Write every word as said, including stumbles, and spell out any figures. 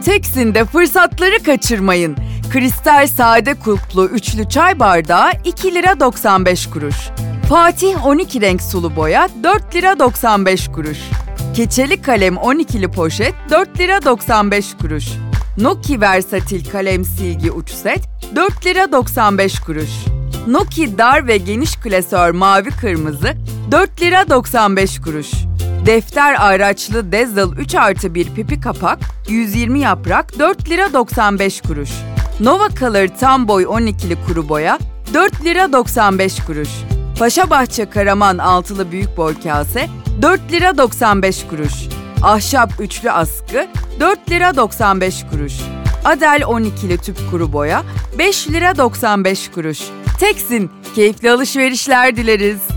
Teksin'de fırsatları kaçırmayın. Kristal sade kulplu üçlü çay bardağı iki lira doksan beş kuruş. Fatih on iki renk sulu boya dört lira doksan beş kuruş. Keçeli kalem on ikili poşet dört lira doksan beş kuruş. Noki versatil kalem silgi uç set dört lira doksan beş kuruş. Noki dar ve geniş klasör mavi kırmızı dört lira doksan beş kuruş. Defter ayraçlı Dazzle üç artı bir pipi kapak yüz yirmi yaprak dört lira doksan beş kuruş. Nova Color tam boy on ikili kuru boya dört lira doksan beş kuruş. Paşabahçe Karaman altılı büyük boy kase dört lira doksan beş kuruş. Ahşap üçlü askı dört lira doksan beş kuruş. Adel on ikili tüp kuru boya beş lira doksan beş kuruş. Teksin, keyifli alışverişler dileriz.